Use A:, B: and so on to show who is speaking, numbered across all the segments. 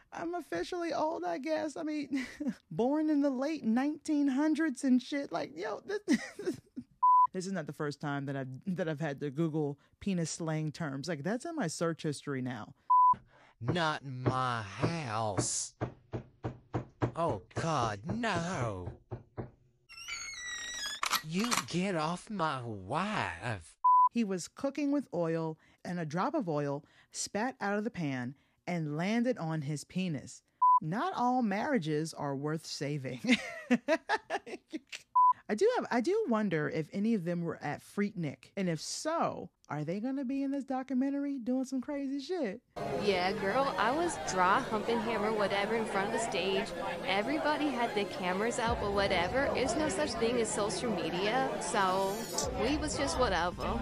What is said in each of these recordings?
A: I'm officially old, I guess. I mean, born in the late 1900s and shit. Like, yo, this is not the first time that I've had to Google penis slang terms. Like, that's in my search history now.
B: Not in my house. Oh, God, no. You get off my wife.
A: He was cooking with oil, and a drop of oil spat out of the pan and landed on his penis. Not all marriages are worth saving. I do wonder if any of them were at Freaknik, and if so, are they gonna be in this documentary doing some crazy shit?
C: Yeah, girl, I was draw, humping, hammer, whatever in front of the stage. Everybody had the cameras out, but whatever. There's no such thing as social media, so we was just whatever.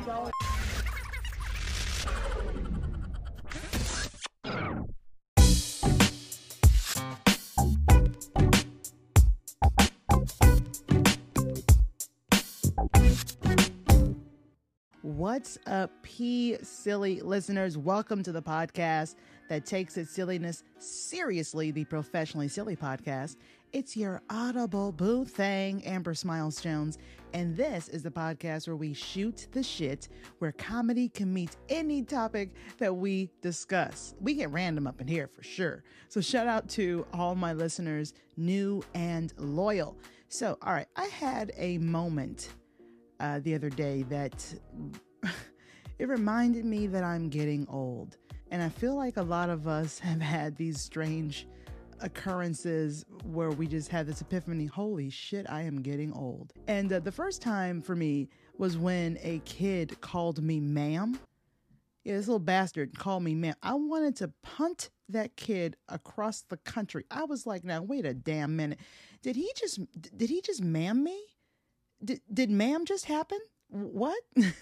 A: What's up, silly listeners? Welcome to the podcast that takes its silliness seriously, the Professionally Silly Podcast. It's your audible boo thing, Amber Smiles Jones, and this is the podcast where we shoot the shit, where comedy can meet any topic that we discuss. We get random up in here for sure. So shout out to all my listeners, new and loyal. So, all right, I had a moment the other day that it reminded me that I'm getting old. And I feel like a lot of us have had these strange occurrences where we just had this epiphany, holy shit, I am getting old. And the first time for me was when a kid called me ma'am. Yeah, this little bastard called me ma'am. I wanted to punt that kid across the country. I was like, now wait a damn minute. Did he just ma'am me? Did ma'am just happen? What?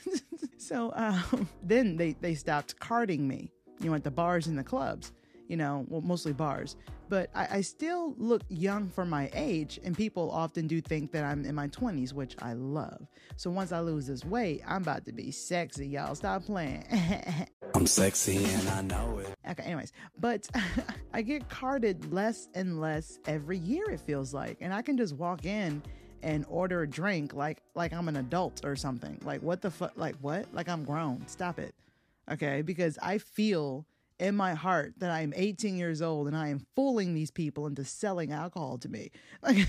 A: So then they stopped carding me, at the bars and the clubs, well, mostly bars. But I still look young for my age, and people often do think that I'm in my 20s, which I love. So once I lose this weight, I'm about to be sexy, y'all. Stop playing.
D: I'm sexy and I know it.
A: Okay, anyways, but I get carded less and less every year, it feels like. And I can just walk in and order a drink like I'm an adult or something. Like, what the fuck? Like, what? Like, I'm grown. Stop it. Okay? Because I feel in my heart that I am 18 years old and I am fooling these people into selling alcohol to me. Like,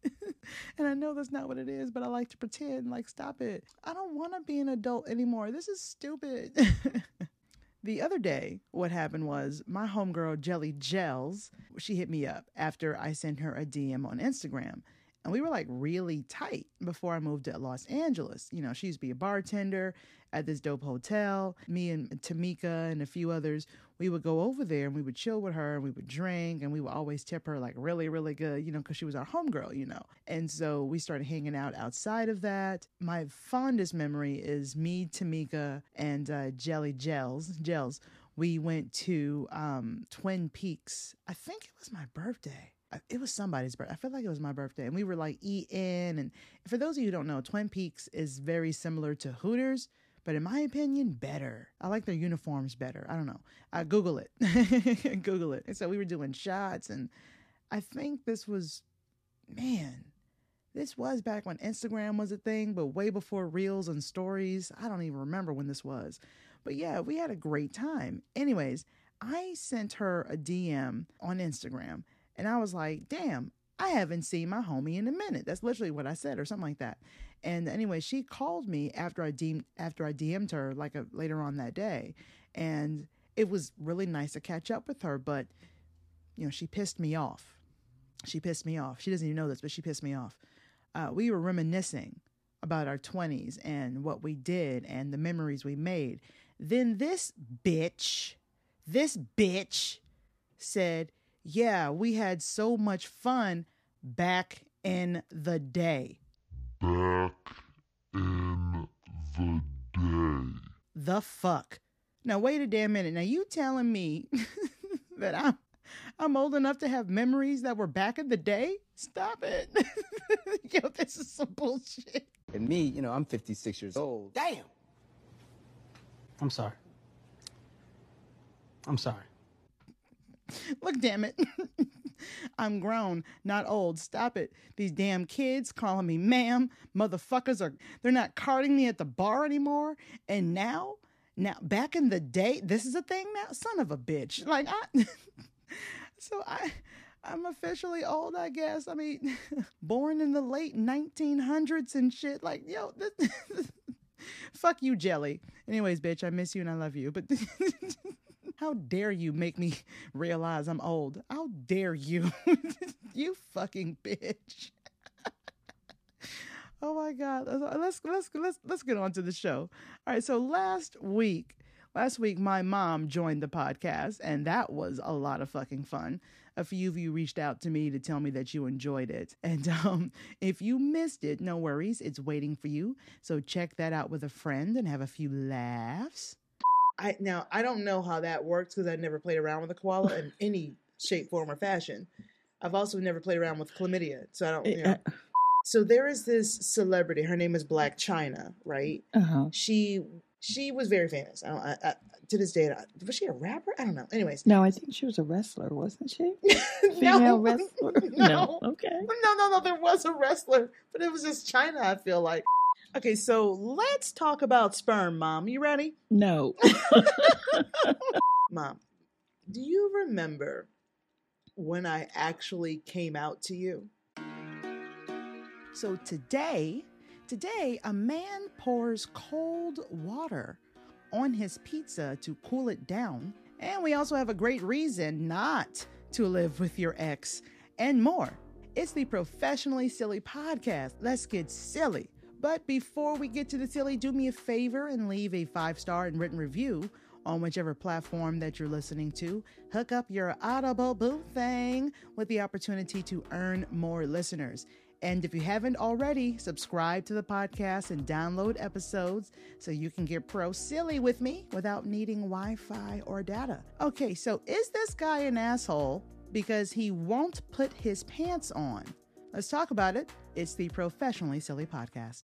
A: and I know that's not what it is, but I like to pretend. Like, stop it. I don't want to be an adult anymore. This is stupid. The other day, what happened was my homegirl, Jelly Gels, she hit me up after I sent her a DM on Instagram. And we were like really tight before I moved to Los Angeles. She used to be a bartender at this dope hotel. Me and Tamika and a few others, we would go over there and we would chill with her and we would drink and we would always tip her like really, really good, because she was our homegirl, And so we started hanging out outside of that. My fondest memory is me, Tamika, and Jelly Gels. We went to Twin Peaks. I think it was my birthday. It was somebody's birthday. I feel like it was my birthday. And we were like eating. And for those of you who don't know, Twin Peaks is very similar to Hooters, but in my opinion, better. I like their uniforms better. I don't know. Google it. Google it. And so we were doing shots. And I think this was back when Instagram was a thing, but way before Reels and Stories. I don't even remember when this was. But yeah, we had a great time. Anyways, I sent her a DM on Instagram. And I was like, damn, I haven't seen my homie in a minute. That's literally what I said or something like that. And anyway, she called me after I DM'd her like later on that day. And it was really nice to catch up with her. But, she pissed me off. She doesn't even know this, but she pissed me off. We were reminiscing about our 20s and what we did and the memories we made. Then this bitch said, yeah, we had so much fun back in the day.
E: Back in the day.
A: The fuck? Now, wait a damn minute. Now, you telling me that I'm old enough to have memories that were back in the day? Stop it. Yo, this is some bullshit.
F: And me, I'm 56 years old.
D: Damn.
F: I'm sorry.
A: Look, damn it. I'm grown, not old. Stop it. These damn kids calling me ma'am. Motherfuckers they're not carding me at the bar anymore. And now, back in the day, this is a thing now? Son of a bitch. Like, I'm officially old, I guess. I mean, born in the late 1900s and shit. Like, yo, fuck you, Jelly. Anyways, bitch, I miss you and I love you. But how dare you make me realize I'm old? How dare you? You fucking bitch. Oh my God. Let's get on to the show. All right. So last week, my mom joined the podcast, and that was a lot of fucking fun. A few of you reached out to me to tell me that you enjoyed it. And if you missed it, no worries. It's waiting for you. So check that out with a friend and have a few laughs. I don't know how that works because I've never played around with a koala in any shape, form, or fashion. I've also never played around with chlamydia. So I don't, you know. So there is this celebrity. Her name is Black China, right? Uh-huh. She was very famous. To this day, was she a rapper? I don't know. Anyways.
G: No, I think she was a wrestler, wasn't she? Female wrestler?
A: No.
G: Okay.
A: No. There was a wrestler, but it was just China, I feel like. Okay, so let's talk about sperm, Mom. You ready?
G: No.
A: Mom, do you remember when I actually came out to you? So today, a man pours cold water on his pizza to cool it down. And we also have a great reason not to live with your ex and more. It's the Professionally Silly Podcast. Let's get silly. But before we get to the silly, do me a favor and leave a 5-star and written review on whichever platform that you're listening to. Hook up your Audible boo thing with the opportunity to earn more listeners. And if you haven't already, subscribe to the podcast and download episodes so you can get pro silly with me without needing Wi-Fi or data. Okay, so is this guy an asshole because he won't put his pants on? Let's talk about it. It's the Professionally Silly Podcast.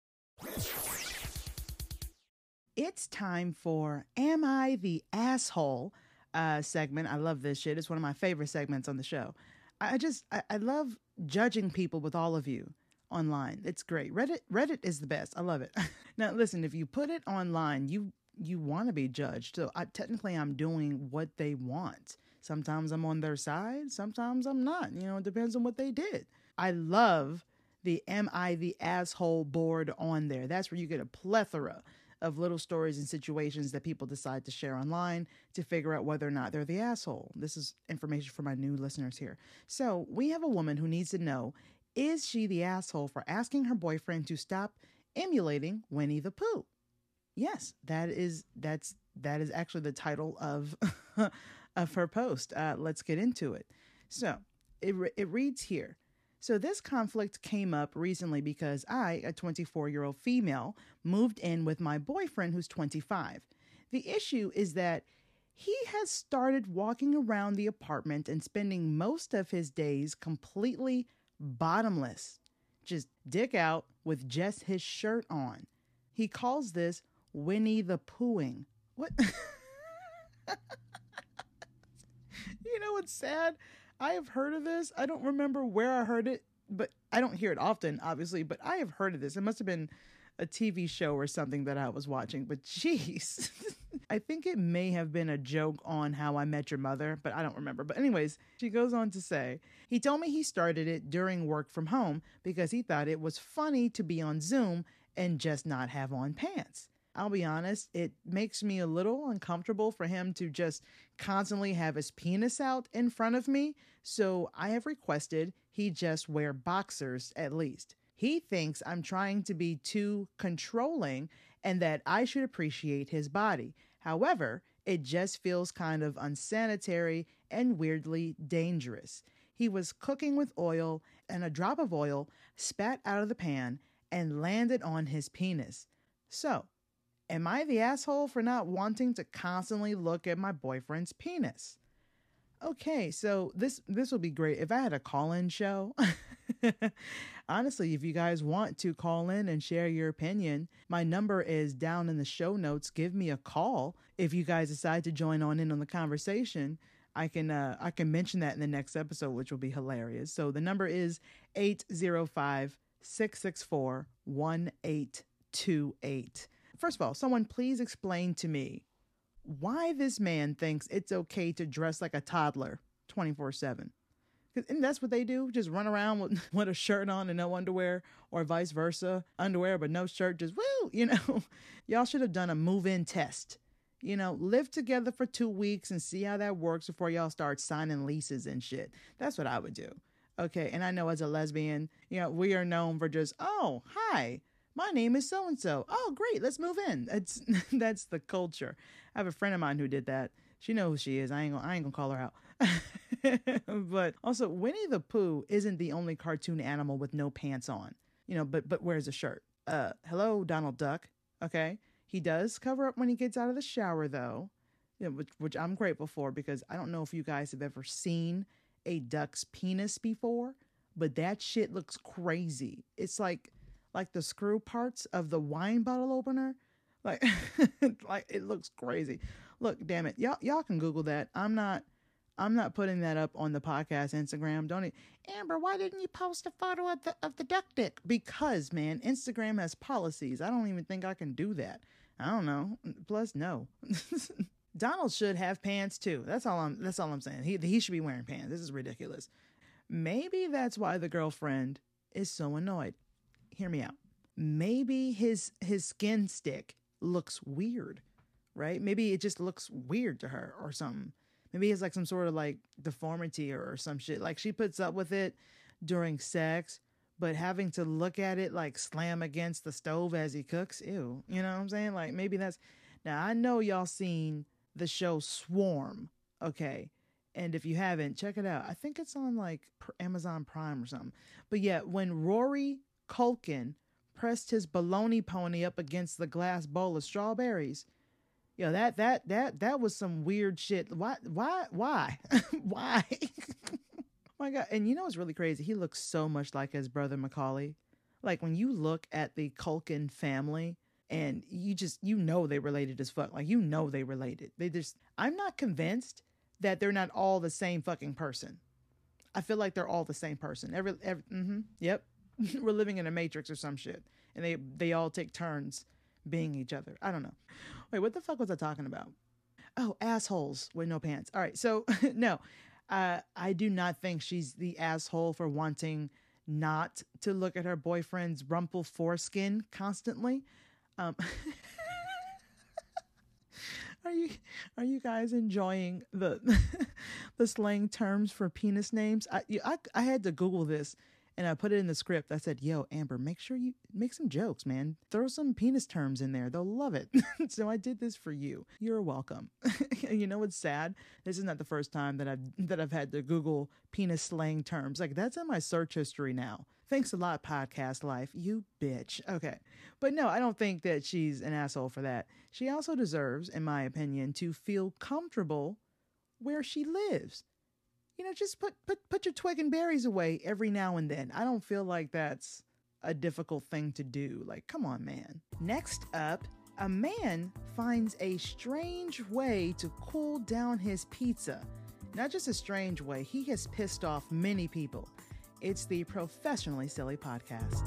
A: It's time for Am I the Asshole segment. I love this shit. It's one of my favorite segments on the show. I love judging people with all of you online. It's great. Reddit is the best. I love it. Now, listen, if you put it online, you want to be judged. So technically I'm doing what they want. Sometimes I'm on their side. Sometimes I'm not. You know, it depends on what they did. I love the Am I the Asshole board on there. That's where you get a plethora of little stories and situations that people decide to share online to figure out whether or not they're the asshole. This is information for my new listeners here. So we have a woman who needs to know, is she the asshole for asking her boyfriend to stop emulating Winnie the Pooh? Yes, that is actually the title of of her post. Let's get into it. So it reads here. So this conflict came up recently because I, a 24-year-old female, moved in with my boyfriend who's 25. The issue is that he has started walking around the apartment and spending most of his days completely bottomless, just dick out with just his shirt on. He calls this Winnie the Poohing. What? You know what's sad? I have heard of this. I don't remember where I heard it, but I don't hear it often, obviously, but I have heard of this. It must have been a TV show or something that I was watching, but jeez. I think it may have been a joke on How I Met Your Mother, but I don't remember. But anyways, she goes on to say, he told me he started it during work from home because he thought it was funny to be on Zoom and just not have on pants. I'll be honest, it makes me a little uncomfortable for him to just constantly have his penis out in front of me, so I have requested he just wear boxers at least. He thinks I'm trying to be too controlling and that I should appreciate his body. However, it just feels kind of unsanitary and weirdly dangerous. He was cooking with oil and a drop of oil spat out of the pan and landed on his penis. So, am I the asshole for not wanting to constantly look at my boyfriend's penis? Okay, so this would be great if I had a call-in show. Honestly, if you guys want to call in and share your opinion, my number is down in the show notes. Give me a call if you guys decide to join in on the conversation. I can mention that in the next episode, which will be hilarious. So the number is 805-664-1828. First of all, someone please explain to me why this man thinks it's okay to dress like a toddler 24/7. And that's what they do. Just run around with a shirt on and no underwear, or vice versa. Underwear but no shirt, just woo, Y'all should have done a move-in test. Live together for 2 weeks and see how that works before y'all start signing leases and shit. That's what I would do. Okay, and I know as a lesbian, we are known for just, oh, hi, my name is so-and-so. Oh, great, let's move in. That's the culture. I have a friend of mine who did that. She knows who she is. I ain't gonna call her out. But also, Winnie the Pooh isn't the only cartoon animal with no pants on, but wears a shirt. Hello, Donald Duck. Okay. He does cover up when he gets out of the shower, though, which I'm grateful for, because I don't know if you guys have ever seen a duck's penis before, but that shit looks crazy. It's like the screw parts of the wine bottle opener. Like, like it looks crazy. Look, damn it. Y'all can Google that. I'm not putting that up on the podcast Instagram. Amber, why didn't you post a photo of the duck dick? Because, man, Instagram has policies. I don't even think I can do that. I don't know. Plus, no. Donald should have pants too. That's all I'm saying. He should be wearing pants. This is ridiculous. Maybe that's why the girlfriend is so annoyed. Hear me out. Maybe his skin stick looks weird, right? Maybe it just looks weird to her or something. Maybe it's like some sort of like deformity or some shit. Like she puts up with it during sex, but having to look at it like slam against the stove as he cooks, ew. You know what I'm saying? Like maybe that's... Now I know y'all seen the show Swarm, okay? And if you haven't, check it out. I think it's on like Amazon Prime or something. But yeah, when Rory Culkin pressed his baloney pony up against the glass bowl of strawberries, that was some weird shit. Why? Why? My God. And what's really crazy? He looks so much like his brother Macaulay. Like when you look at the Culkin family and you know they related as fuck. Like, they related. I'm not convinced that they're not all the same fucking person. I feel like they're all the same person. Yep. We're living in a matrix or some shit. And they all take turns being each other. I don't know. Wait, what the fuck was I talking about? Oh, assholes with no pants. All right. So no, I do not think she's the asshole for wanting not to look at her boyfriend's rumple foreskin constantly. Are you guys enjoying the the slang terms for penis names? I had to Google this. And I put it in the script. I said, yo, Amber, make sure you make some jokes, man. Throw some penis terms in there. They'll love it. So I did this for you. You're welcome. You know what's sad? This is not the first time that I've had to Google penis slang terms. Like, that's in my search history now. Thanks a lot, Podcast Life. You bitch. Okay. But no, I don't think that she's an asshole for that. She also deserves, in my opinion, to feel comfortable where she lives. Just put your twig and berries away every now and then. I don't feel like that's a difficult thing to do. Like, come on, man. Next up, a man finds a strange way to cool down his pizza. Not just a strange way, he has pissed off many people. It's the Professionally Silly Podcast.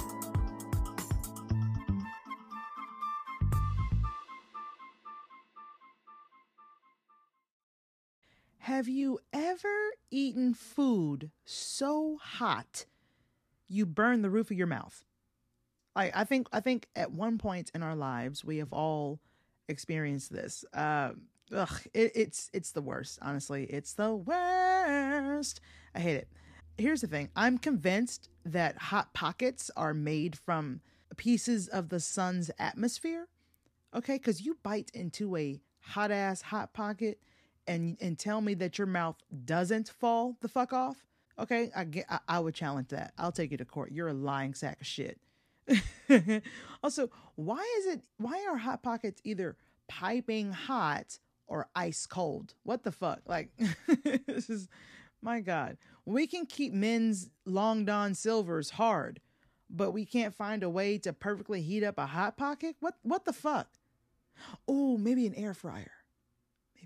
A: Have you ever eaten food so hot you burn the roof of your mouth? I think at one point in our lives we have all experienced this. It's the worst. Honestly, it's the worst. I hate it. Here's the thing. I'm convinced that Hot Pockets are made from pieces of the sun's atmosphere. Okay, because you bite into a hot ass Hot Pocket and tell me that your mouth doesn't fall the fuck off. Okay, I would challenge that. I'll take you to court. You're a lying sack of shit. Also, why are Hot Pockets either piping hot or ice cold? What the fuck? Like, this is, my God. We can keep men's Long John Silvers hard, but we can't find a way to perfectly heat up a Hot Pocket? What the fuck? Oh, maybe an air fryer.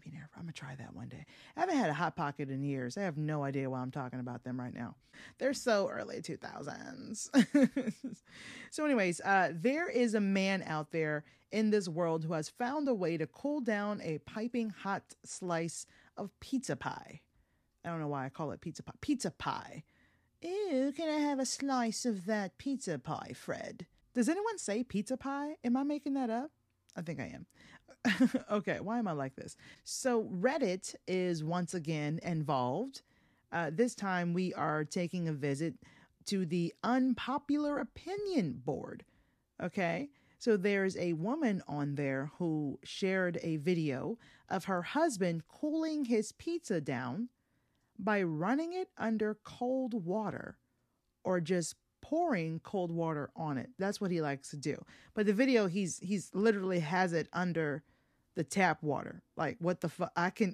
A: maybe never. I'm gonna try that one day. I haven't had a Hot Pocket in years. I have no idea why I'm talking about them right now. They're so early 2000s. So anyways, there is a man out there in this world who has found a way to cool down a piping hot slice of pizza pie. I don't know why I call it pizza pie. Pizza pie. Ew, can I have a slice of that pizza pie, Fred? Does anyone say pizza pie? Am I making that up? I think I am. Okay, why am I like this? So Reddit is once again involved. This time we are taking a visit to the unpopular opinion board. Okay, so there's a woman on there who shared a video of her husband cooling his pizza down by running it under cold water or just pouring cold water on it. That's what he likes to do. But the video, he's literally has it under the tap water. Like, what the fuck?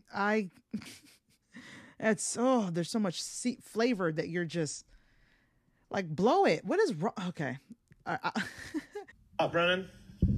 A: That's, oh, there's so much flavor that you're just like, blow it. What is wrong? Okay.
H: Brennan?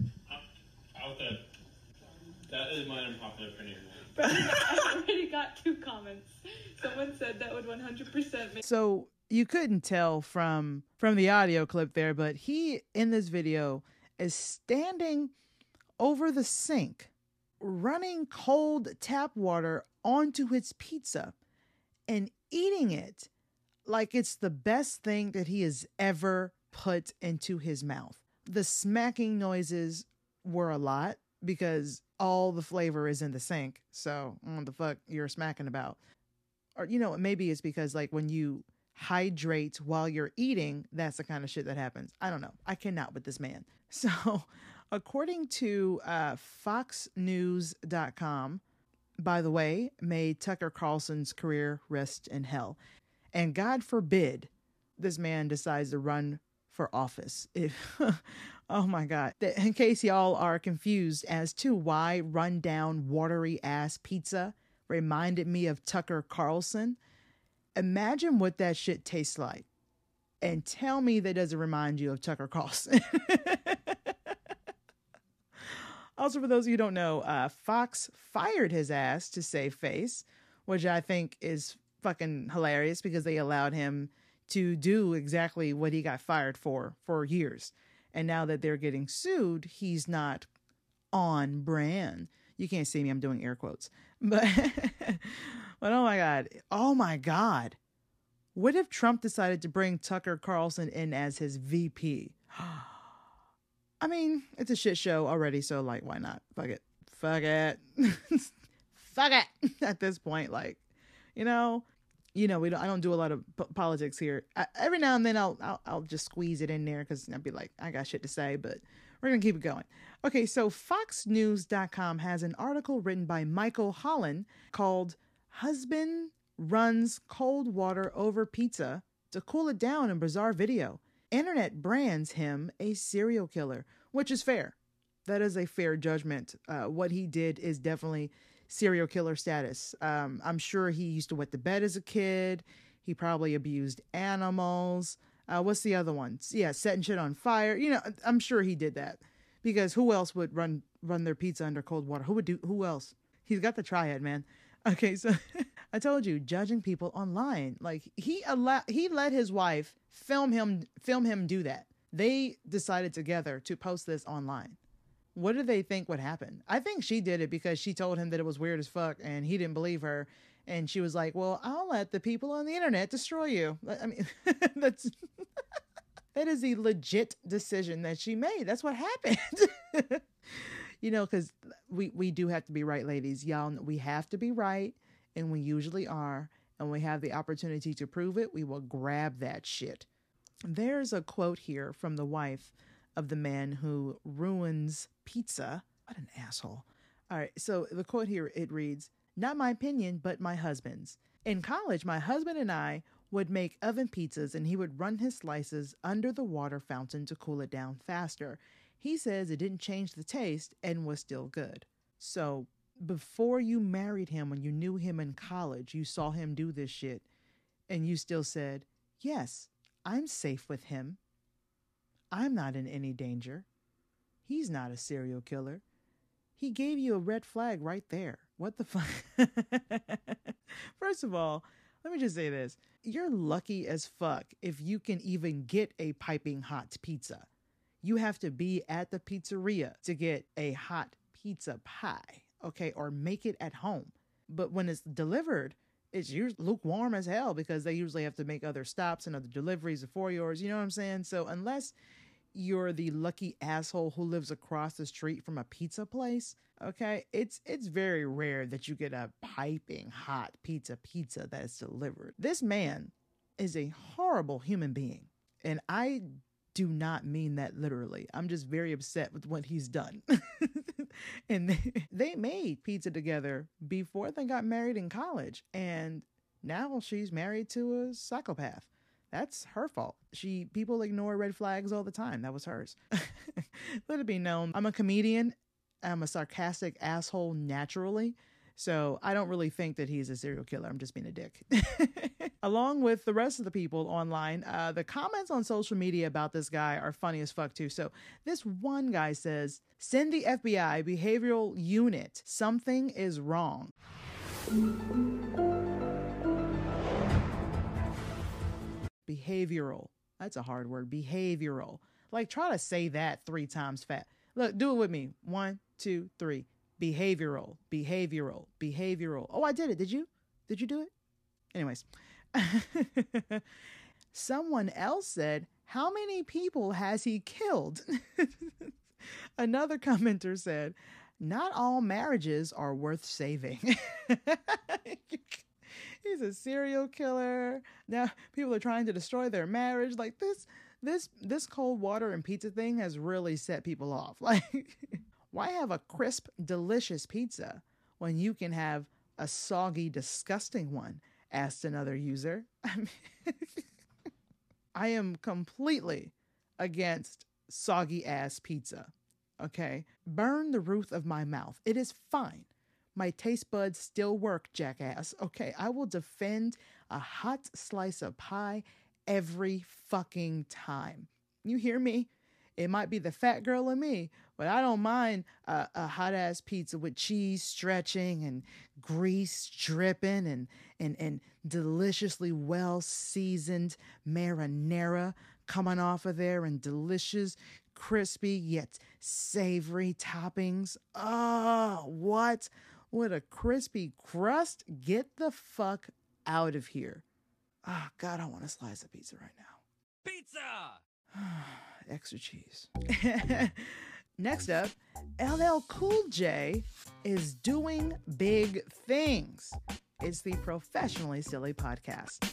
H: That is my unpopular opinion.
I: I already got 2 comments. Someone said that would 100% make.
A: So you couldn't tell from the audio clip there, but he in this video is standing over the sink, running cold tap water onto his pizza and eating it like it's the best thing that he has ever put into his mouth. The smacking noises were a lot because all the flavor is in the sink. So what the fuck you're smacking about? Or, you know, maybe it's because like when you hydrate while you're eating, that's the kind of shit that happens. I don't know. I cannot with this man. So according to foxnews.com, by the way, may Tucker Carlson's career rest in hell. And God forbid this man decides to run for office. If, oh my God. In case y'all are confused as to why rundown, watery ass pizza reminded me of Tucker Carlson, imagine what that shit tastes like. And tell me that doesn't remind you of Tucker Carlson. Also, for those of you who don't know, Fox fired his ass to save face, which I think is fucking hilarious because they allowed him to do exactly what he got fired for years. And now that they're getting sued, he's not on brand. You can't see me, I'm doing air quotes. But, but oh my God. What if Trump decided to bring Tucker Carlson in as his VP? I mean, it's a shit show already, so like, why not? Fuck it. Fuck it. Fuck it. At this point, like, I don't do a lot of politics here. Every now and then I'll just squeeze it in there because I'll be like, I got shit to say, but we're going to keep it going. Okay, so foxnews.com has an article written by Michael Holland called Husband Runs Cold Water Over Pizza to Cool It Down in Bizarre Video. Internet brands him a serial killer, which is fair. That is a fair judgment. What he did is definitely serial killer status. I'm sure he used to wet the bed as a kid. He probably abused animals. What's the other one? Yeah, setting shit on fire. I'm sure he did that because who else would run their pizza under cold water? Who else? He's got the triad, man. Okay, so I told you, judging people online. Like he let his wife film him do that. They decided together to post this online. What do they think would happen? I think she did it because she told him that it was weird as fuck and he didn't believe her. And she was like, well, I'll let the people on the internet destroy you. I mean, that is the legit decision that she made. That's what happened. Because we do have to be right, ladies. Y'all, we have to be right. And we usually are. And we have the opportunity to prove it. We will grab that shit. There's a quote here from the wife of the man who ruins pizza. What an asshole. All right. So the quote here, it reads, "Not my opinion, but my husband's. In college, my husband and I would make oven pizzas and he would run his slices under the water fountain to cool it down faster. He says it didn't change the taste and was still good." So before you married him, when you knew him in college, you saw him do this shit and you still said, yes, I'm safe with him. I'm not in any danger. He's not a serial killer. He gave you a red flag right there. What the fuck? First of all, let me just say this. You're lucky as fuck if you can even get a piping hot pizza. You have to be at the pizzeria to get a hot pizza pie, okay, or make it at home. But when it's delivered, it's usually lukewarm as hell because they usually have to make other stops and other deliveries before yours. You know what I'm saying? So unless you're the lucky asshole who lives across the street from a pizza place, okay, it's very rare that you get a piping hot pizza that's delivered. This man is a horrible human being, and I do not mean that literally. I'm just very upset with what he's done. And they made pizza together before they got married in college, and now she's married to a psychopath. That's her fault. People ignore red flags all the time. That was hers. Let it be known, I'm a comedian. I'm a sarcastic asshole naturally. So I don't really think that he's a serial killer. I'm just being a dick. Along with the rest of the people online, the comments on social media about this guy are funny as fuck too. So this one guy says, send the FBI behavioral unit. Something is wrong. Behavioral. That's a hard word. Behavioral. Like, try to say that 3 times fast. Look, do it with me. 1, 2, 3. Behavioral, behavioral, behavioral. Oh, I did it. Did you? Did you do it? Anyways. Someone else said, how many people has he killed? Another commenter said, not all marriages are worth saving. He's a serial killer. Now people are trying to destroy their marriage. Like this cold water and pizza thing has really set people off. Like, why have a crisp, delicious pizza when you can have a soggy, disgusting one? Asked another user. I am completely against soggy ass pizza. Okay. Burn the roof of my mouth. It is fine. My taste buds still work, jackass. Okay. I will defend a hot slice of pie every fucking time. You hear me? It might be the fat girl in me, but I don't mind a hot ass pizza with cheese stretching and grease dripping and deliciously well seasoned marinara coming off of there and delicious, crispy yet savory toppings. Oh, what? With a crispy crust? Get the fuck out of here. Oh, God, I want a slice of pizza right now.
B: Pizza!
A: Extra cheese. Next up, LL Cool J is doing big things. It's the Professionally Silly Podcast.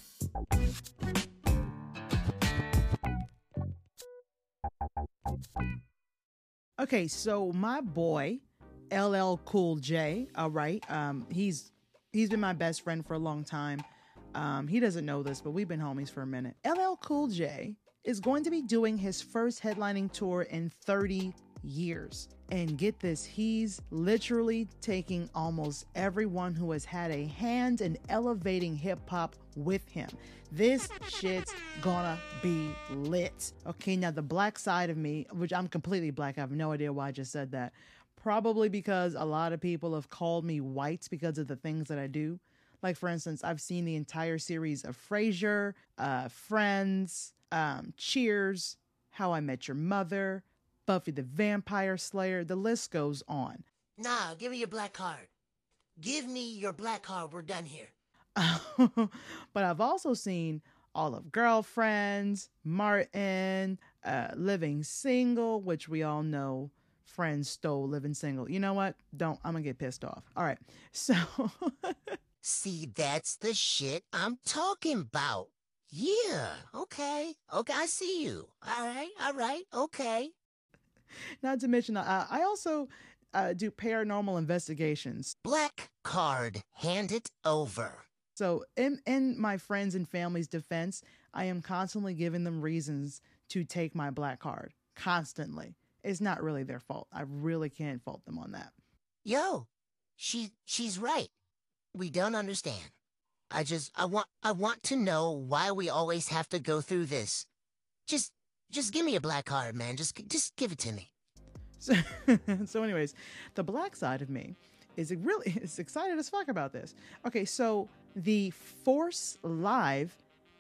A: Okay, so my boy, LL Cool J, all right, he's been my best friend for a long time. He doesn't know this, but we've been homies for a minute. LL Cool J is going to be doing his first headlining tour in 30 years. And get this, he's literally taking almost everyone who has had a hand in elevating hip hop with him. This shit's gonna be lit. Okay, now the black side of me, which I'm completely black, I have no idea why I just said that. Probably because a lot of people have called me white because of the things that I do. Like, for instance, I've seen the entire series of Frasier, Friends, Cheers, How I Met Your Mother, Buffy the Vampire Slayer. The list goes on.
J: Nah, give me your black card. Give me your black card. We're done here.
A: But I've also seen all of Girlfriends, Martin, Living Single, which we all know Friends stole Living Single. You know what? I'm gonna get pissed off. All right. So
J: see, that's the shit I'm talking about. Yeah, okay, I see you. All right, okay.
A: Not to mention, I also do paranormal investigations.
J: Black card, hand it over.
A: So in my friends and family's defense, I am constantly giving them reasons to take my black card. Constantly. It's not really their fault. I really can't fault them on that.
J: Yo, she's right. We don't understand. I want to know why we always have to go through this. Just give me a black card, man. Just give it to me.
A: So anyways, the black side of me is excited as fuck about this. Okay, so the Force Live,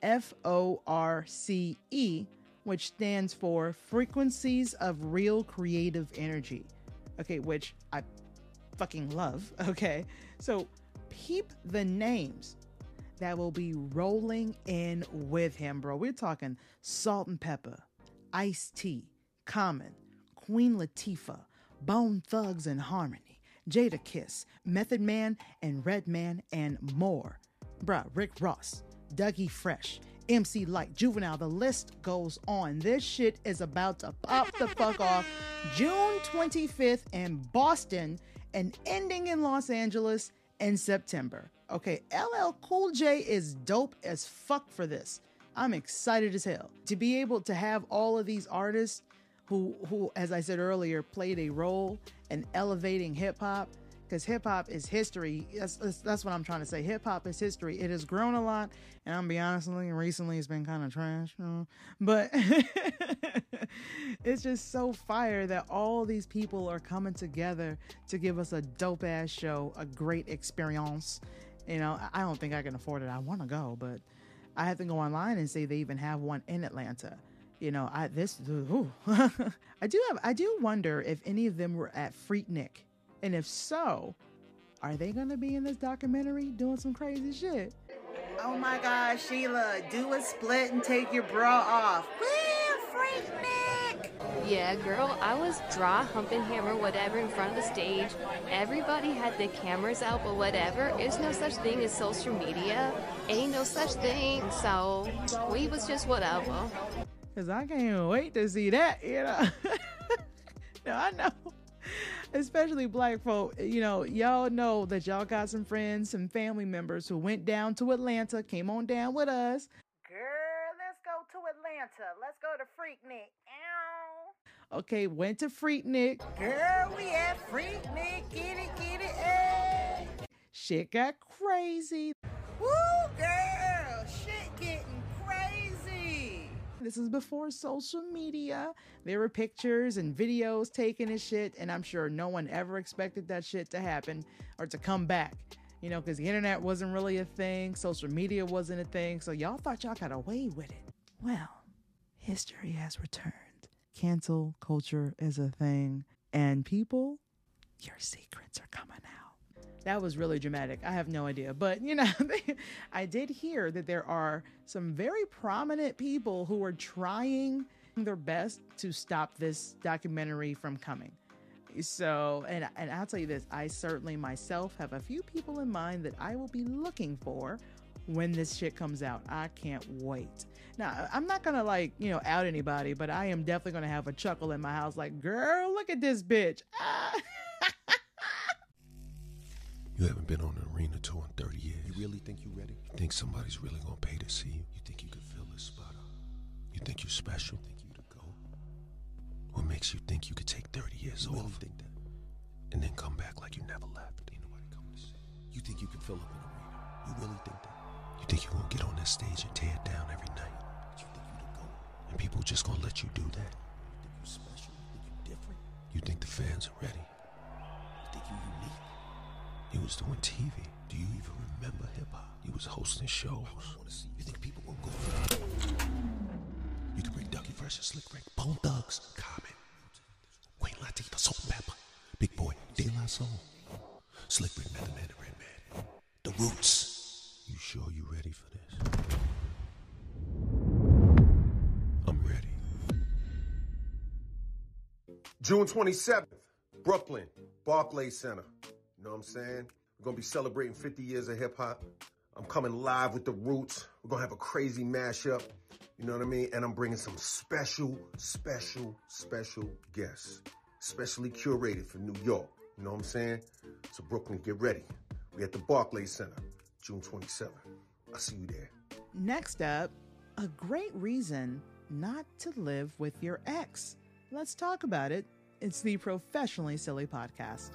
A: FORCE, which stands for Frequencies of Real Creative Energy. Okay, which I fucking love. Okay, so peep the names that will be rolling in with him, bro. We're talking Salt and Pepper, Ice-T, Common, Queen Latifah, Bone Thugs and Harmony, Jadakiss, Method Man and Redman, and more. Bruh, Rick Ross, Dougie Fresh, MC Lyte, Juvenile, the list goes on. This shit is about to pop the fuck off June 25th in Boston and ending in Los Angeles in September. Okay, LL Cool J is dope as fuck for this. I'm excited as hell to be able to have all of these artists who, as I said earlier, played a role in elevating hip hop, because hip hop is history. That's what I'm trying to say. Hip hop is history. It has grown a lot, and I'm gonna be honest with you, recently it's been kind of trash, but it's just so fire that all these people are coming together to give us a dope ass show, a great experience. You know, I don't think I can afford it. I want to go, but I have to go online and say they even have one in Atlanta. You know, I do wonder if any of them were at Freaknik, and if so, are they gonna be in this documentary doing some crazy shit? Oh my God, Sheila, do a split and take your bra off. Woo, Freaknik!
C: Yeah, girl, I was draw humping hammer whatever in front of the stage. Everybody had the cameras out, but whatever. There's no such thing as social media. Ain't no such thing. So we was just whatever.
A: Cause I can't wait to see that, you know. No, I know. Especially black folk, you know, y'all know that y'all got some friends, some family members who went down to Atlanta, came on down with us. Girl, let's go to Atlanta. Let's go to Freaknik. Ow. Okay, went to Freaknik. Girl, we at Freaknik. Get it, eh. Shit got crazy. Woo, girl, shit getting crazy. This is before social media. There were pictures and videos taken and shit, and I'm sure no one ever expected that shit to happen or to come back. You know, because the internet wasn't really a thing, social media wasn't a thing, so y'all thought y'all got away with it. Well, history has returned. Cancel culture is a thing, and people, your secrets are coming out. That was really dramatic. I have no idea. But, you know, I did hear that there are some very prominent people who are trying their best to stop this documentary from coming. So, and I'll tell you this, I certainly myself have a few people in mind that I will be looking for when this shit comes out. I can't wait. Now, I'm not gonna out anybody, but I am definitely gonna have a chuckle in my house like, girl, look at this bitch.
K: You haven't been on an arena tour in 30 years. You really think you're ready? You think somebody's really gonna pay to see you? You think you can fill this spot up? You think you're special? Think you the GOAT? What makes you think you could take 30 years off? You really think that? And then come back like you never left? Ain't nobody coming to see you. You think you can fill up an arena? You really think that? You think you're gonna get on that stage and tear it down every night? You think you the GOAT? And people just gonna let you do that? You think you're special? You think you're different? You think the fans are ready? You think you're unique? You was doing TV. Do you even remember hip-hop? You was hosting shows. I want to see. You think people will go for it? You can bring Dougie Fresh and Slick Rick, Bone Thugs, Common, Queen Latifah, Salt and Pepper, Big Boy, De La Soul, Slick Rick, Method Man, and Redman, The Roots. You sure you ready for this? I'm ready.
L: June 27th, Brooklyn, Barclays Center. You know what I'm saying? We're going to be celebrating 50 years of hip-hop. I'm coming live with The Roots. We're going to have a crazy mashup. You know what I mean? And I'm bringing some special guests. Specially curated for New York. You know what I'm saying? So Brooklyn, get ready. We're at the Barclays Center, June 27th. I'll see you there.
A: Next up, a great reason not to live with your ex. Let's talk about it. It's the Professionally Silly Podcast.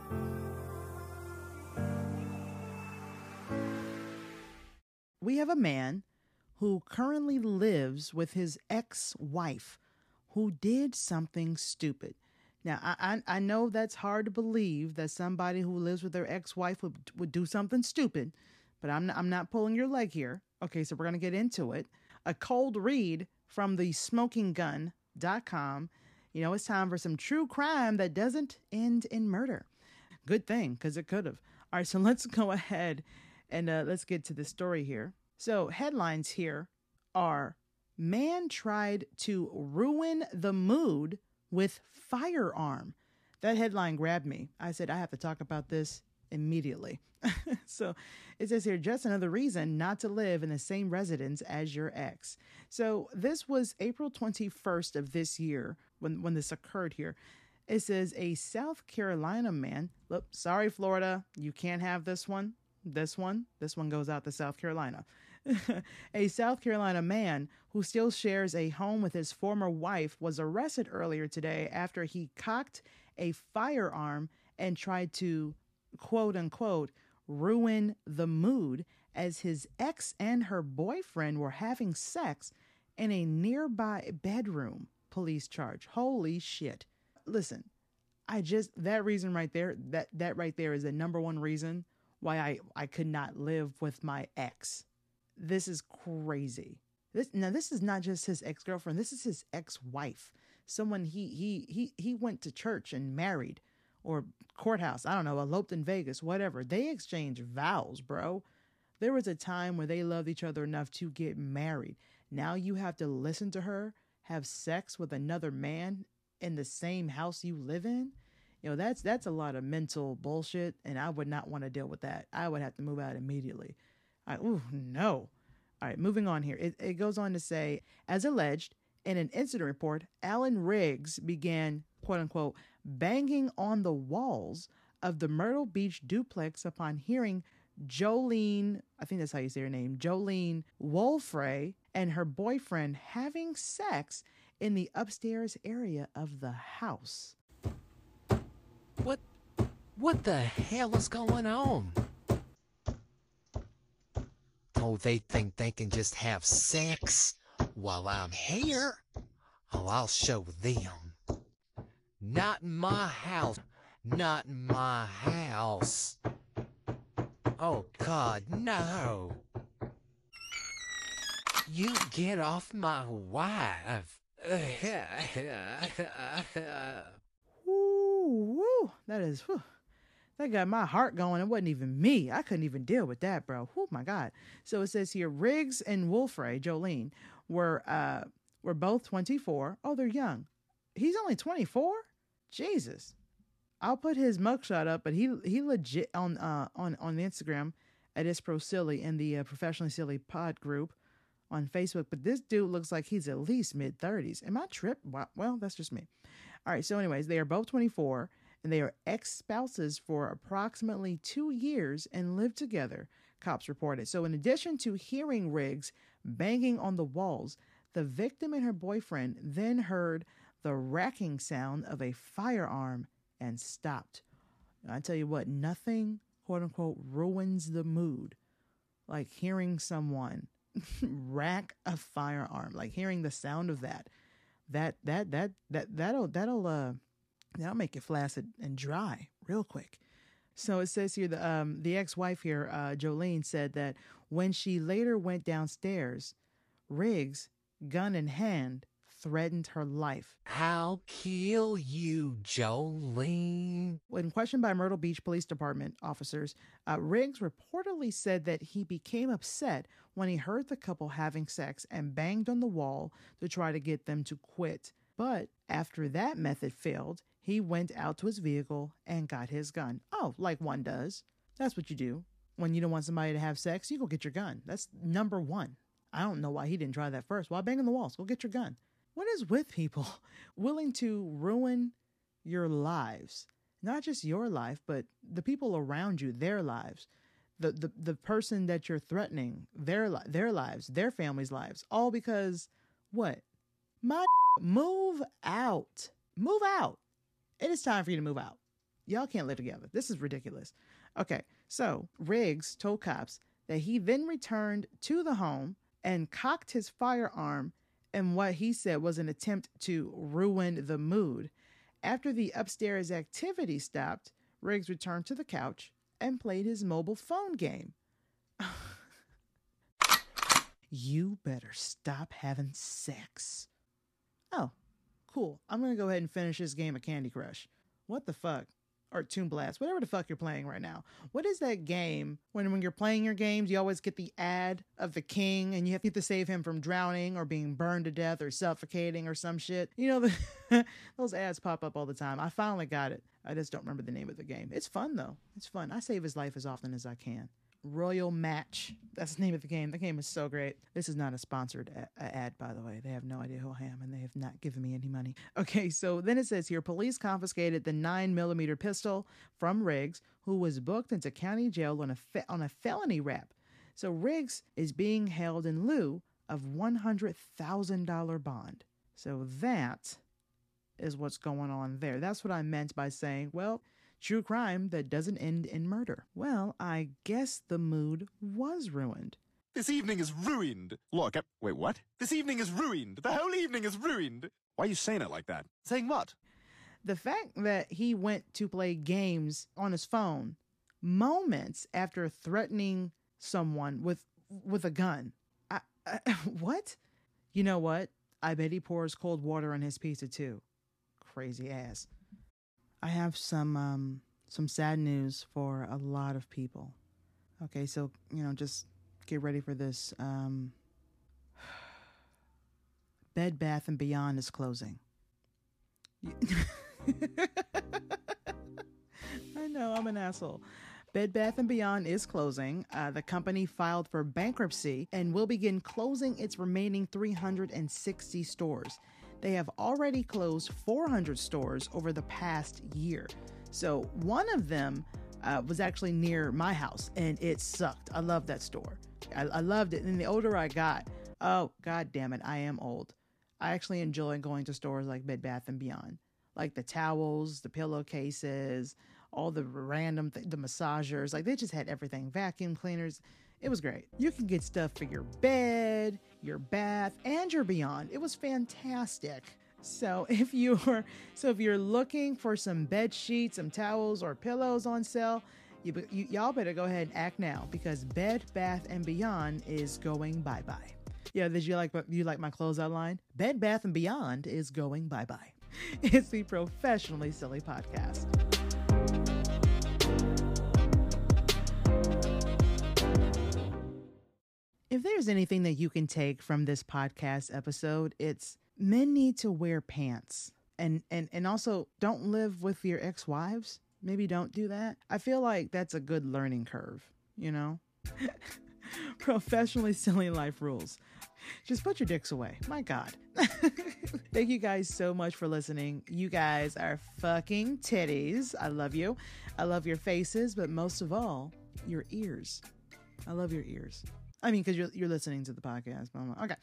A: We have a man who currently lives with his ex-wife who did something stupid. Now, I know that's hard to believe that somebody who lives with their ex-wife would do something stupid, but I'm not pulling your leg here. Okay, so we're going to get into it. A cold read from the smokinggun.com. You know, it's time for some true crime that doesn't end in murder. Good thing, because it could have. All right, so let's go ahead and let's get to the story here. So headlines here are, man tried to ruin the mood with firearm. That headline grabbed me. I said, I have to talk about this immediately. So it says here, just another reason not to live in the same residence as your ex. So this was April 21st of this year when this occurred here. It says a South Carolina man, look, sorry, Florida, you can't have this one. This one goes out to South Carolina. A South Carolina man who still shares a home with his former wife was arrested earlier today after he cocked a firearm and tried to, quote unquote, ruin the mood as his ex and her boyfriend were having sex in a nearby bedroom, police charge. Holy shit. Listen, that reason right there, that right there is the number one reason why I could not live with my ex. This is crazy. This is not just his ex-girlfriend. This is his ex-wife. Someone he went to church and married, or courthouse. I don't know, eloped in Vegas, whatever. They exchanged vows, bro. There was a time where they loved each other enough to get married. Now you have to listen to her have sex with another man in the same house you live in. You know, that's a lot of mental bullshit, and I would not want to deal with that. I would have to move out immediately. No. All right, moving on here. It goes on to say, as alleged in an incident report, Alan Riggs began, quote unquote, banging on the walls of the Myrtle Beach duplex upon hearing Jolene, I think that's how you say her name, Jolene Wolfray and her boyfriend having sex in the upstairs area of the house.
M: What the hell is going on? Oh, they think they can just have sex while I'm here? Oh, I'll show them. Not in my house. Not in my house. Oh, God, no. You get off my wife.
A: Woo. That got my heart going. It wasn't even me. I couldn't even deal with that, bro. Oh my God. So it says here, Riggs and Wolfray, Jolene, were both 24. Oh, they're young. He's only 24? Jesus. I'll put his mugshot up, but he legit on the Instagram at Ispro Silly in the Professionally Silly Pod group on Facebook. But this dude looks like he's at least mid-30s. Am I tripped? Well, that's just me. All right. So anyways, they are both 24. And they are ex-spouses for approximately 2 years and live together, cops reported. So in addition to hearing Riggs banging on the walls, the victim and her boyfriend then heard the racking sound of a firearm and stopped. And I tell you what, nothing, quote unquote, ruins the mood like hearing someone rack a firearm, like hearing the sound of that'll make it flaccid and dry real quick. So it says here, the ex-wife here, Jolene, said that when she later went downstairs, Riggs, gun in hand, threatened her life.
M: I'll kill you, Jolene.
A: When questioned by Myrtle Beach Police Department officers, Riggs reportedly said that he became upset when he heard the couple having sex and banged on the wall to try to get them to quit. But after that method failed, he went out to his vehicle and got his gun. Oh, like one does. That's what you do. When you don't want somebody to have sex, you go get your gun. That's number one. I don't know why he didn't try that first. Why bang on the walls? Go get your gun. What is with people willing to ruin your lives? Not just your life, but the people around you, their lives. The person that you're threatening, their lives, their family's lives. All because, what? Move out. Move out. It is time for you to move out. Y'all can't live together. This is ridiculous. Okay, so Riggs told cops that he then returned to the home and cocked his firearm in what he said was an attempt to ruin the mood. After the upstairs activity stopped, Riggs returned to the couch and played his mobile phone game. You better stop having sex. Oh, cool. I'm going to go ahead and finish this game of Candy Crush. What the fuck? Or Toon Blast, whatever the fuck you're playing right now. What is that game when you're playing your games, you always get the ad of the king and you have to save him from drowning or being burned to death or suffocating or some shit? You know, those ads pop up all the time. I finally got it. I just don't remember the name of the game. It's fun, though. It's fun. I save his life as often as I can. Royal Match. That's the name of the game. The game is so great. This is not a sponsored ad, by the way. They have no idea who I am, and they have not given me any money. Okay, so then it says here, police confiscated the 9mm pistol from Riggs, who was booked into county jail on a felony rap. So Riggs is being held in lieu of $100,000 bond. So that is what's going on there. That's what I meant by saying, well, true crime that doesn't end in murder. Well, I guess the mood was ruined.
N: This evening is ruined. Look, wait, what? This evening is ruined. The whole evening is ruined. Why are you saying it like that? Saying what?
A: The fact that he went to play games on his phone moments after threatening someone with a gun. What? You know what? I bet he pours cold water on his pizza too. Crazy ass. I have some sad news for a lot of people. Okay, so, just get ready for this. Bed Bath & Beyond is closing. I know, I'm an asshole. Bed Bath & Beyond is closing. The company filed for bankruptcy and will begin closing its remaining 360 stores. They have already closed 400 stores over the past year. So one of them was actually near my house, and it sucked. I love that store. I loved it. And the older I got, oh, God damn it, I am old. I actually enjoy going to stores like Bed Bath & Beyond. Like the towels, the pillowcases, all the random, the massagers. Like they just had everything. Vacuum cleaners. It was great. You can get stuff for your bed, your bath, and your beyond. It was fantastic. So if you're looking for some bed sheets, some towels, or pillows on sale, y'all better go ahead and act now because Bed Bath & Beyond is going bye-bye. Yeah, did you like my closeout line? Bed Bath & Beyond is going bye-bye. It's the Professionally Silly Podcast. If there's anything that you can take from this podcast episode, it's men need to wear pants and also don't live with your ex-wives. Maybe don't do that. I feel like that's a good learning curve, Professionally Silly life rules. Just put your dicks away. My God. Thank you guys so much for listening. You guys are fucking titties. I love you. I love your faces, but most of all, your ears. I love your ears. I mean, because you're listening to the podcast. Okay.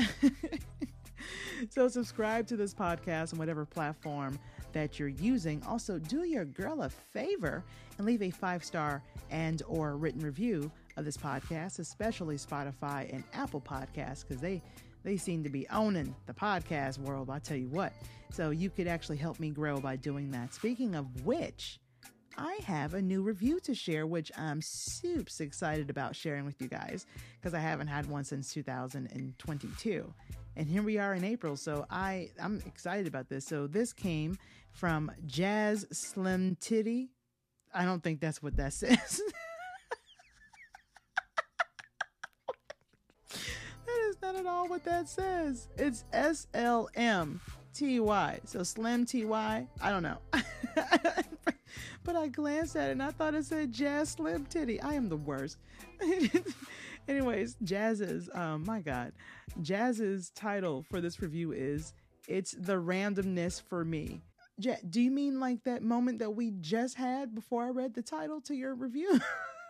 A: So subscribe to this podcast on whatever platform that you're using. Also, do your girl a favor and leave a 5-star and or written review of this podcast, especially Spotify and Apple Podcasts, because they seem to be owning the podcast world. I tell you what. So you could actually help me grow by doing that. Speaking of which, I have a new review to share, which I'm super excited about sharing with you guys because I haven't had one since 2022. And here we are in April, so I'm excited about this. So this came from Jazz Slim Titty. I don't think that's what that says. That is not at all what that says. It's SLMTY. So Slim TY. I don't know. But I glanced at it and I thought it said Jazz Slim Titty. I am the worst. Anyways, Jazz's title for this review is It's the Randomness for Me. Do you mean like that moment that we just had before I read the title to your review?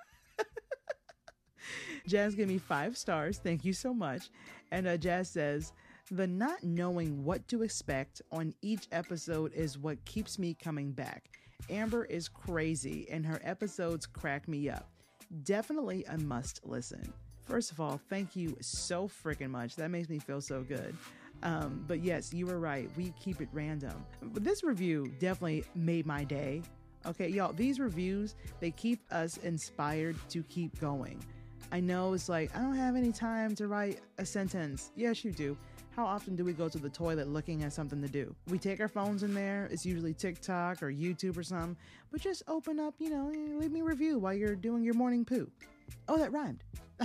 A: Jazz gave me 5 stars. Thank you so much. And Jazz says, the not knowing what to expect on each episode is what keeps me coming back. Amber is crazy and her episodes crack me up. Definitely a must listen. First of all, thank you so freaking much. That makes me feel so good. But yes, you were right. We keep it random. But this review definitely made my day. Okay, y'all, these reviews, they keep us inspired to keep going. I know it's like, I don't have any time to write a sentence. Yes, you do. How often do we go to the toilet looking at something to do? We take our phones in there. It's usually TikTok or YouTube or something. But just open up, leave me a review while you're doing your morning poo. Oh, that rhymed.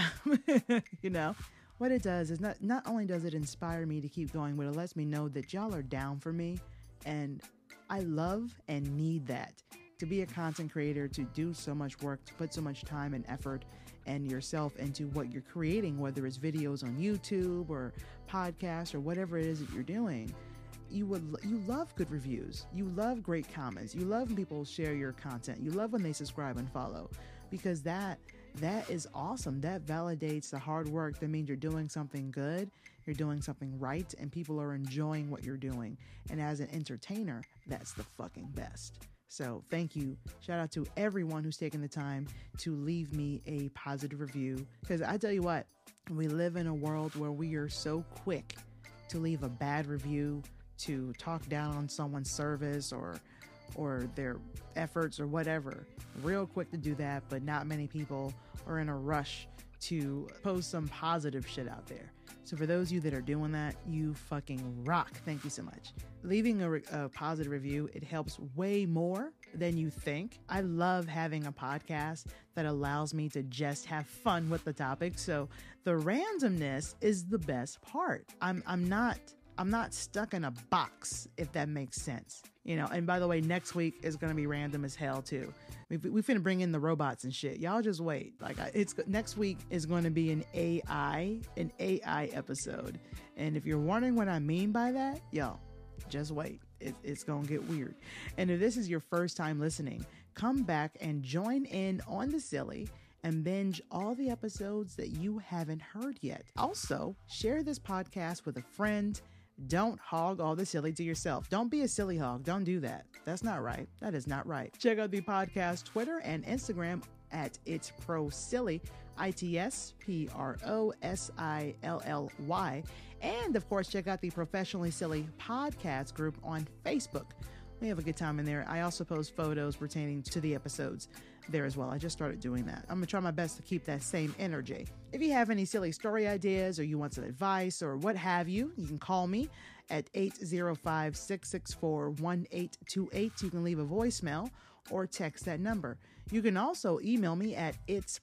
A: What it does is not only does it inspire me to keep going, but it lets me know that y'all are down for me. And I love and need that. To be a content creator, to do so much work, to put so much time and effort and yourself into what you're creating, whether it's videos on YouTube or podcasts or whatever it is that you're doing, you love good reviews. You love great comments. You love when people share your content. You love when they subscribe and follow, because that is awesome. That validates the hard work. That means you're doing something good. You're doing something right, and people are enjoying what you're doing. And as an entertainer, that's the fucking best. So thank you. Shout out to everyone who's taken the time to leave me a positive review. Because I tell you what, we live in a world where we are so quick to leave a bad review, to talk down on someone's service or their efforts or whatever. Real quick to do that, but not many people are in a rush to post some positive shit out there. So for those of you that are doing that, you fucking rock. Thank you so much. Leaving a positive review, it helps way more than you think. I love having a podcast that allows me to just have fun with the topic. So the randomness is the best part. I'm not stuck in a box, if that makes sense. And by the way, next week is going to be random as hell too. We finna bring in the robots and shit. Y'all just wait. Next week is going to be an AI episode. And if you're wondering what I mean by that, y'all, just wait. It's going to get weird. And if this is your first time listening, come back and join in on the silly and binge all the episodes that you haven't heard yet. Also, share this podcast with a friend. Don't hog all the silly to yourself. Don't be a silly hog. Don't do that. That's not right. That is not right. Check out the podcast Twitter and Instagram at It's Pro Silly, ITSPROSILLY. And of course, check out the Professionally Silly podcast group on Facebook. We have a good time in there. I also post photos pertaining to the episodes there as well. I just started doing that. I'm going to try my best to keep that same energy. If you have any silly story ideas or you want some advice or what have you, you can call me at 805-664-1828. You can leave a voicemail or text that number. You can also email me at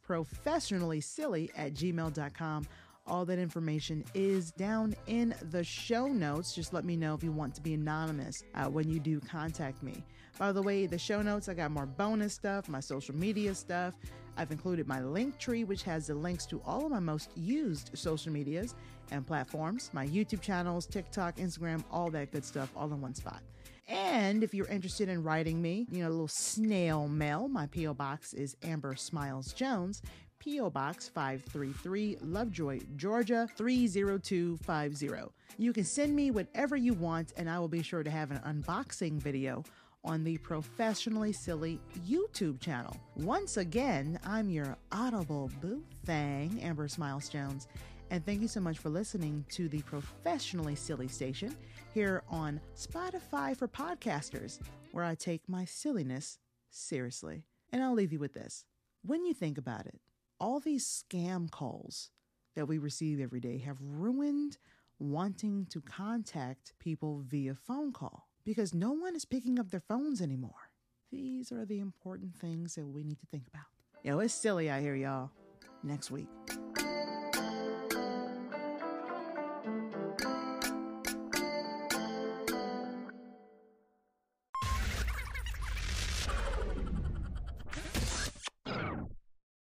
A: itsprofessionallysilly@gmail.com. All that information is down in the show notes. Just let me know if you want to be anonymous when you do contact me. By the way, the show notes, I got more bonus stuff, my social media stuff. I've included my link tree, which has the links to all of my most used social medias and platforms, my YouTube channels, TikTok, Instagram, all that good stuff, all in one spot. And if you're interested in writing me, a little snail mail, my P.O. Box is Amber Smiles Jones, P.O. Box 533, Lovejoy, Georgia 30250. You can send me whatever you want, and I will be sure to have an unboxing video on the Professionally Silly YouTube channel. Once again, I'm your audible boo thang, Amber Smiles Jones, and thank you so much for listening to the Professionally Silly station here on Spotify for podcasters, where I take my silliness seriously. And I'll leave you with this. When you think about it, all these scam calls that we receive every day have ruined wanting to contact people via phone call because no one is picking up their phones anymore. These are the important things that we need to think about. It's silly out here, y'all. Next week.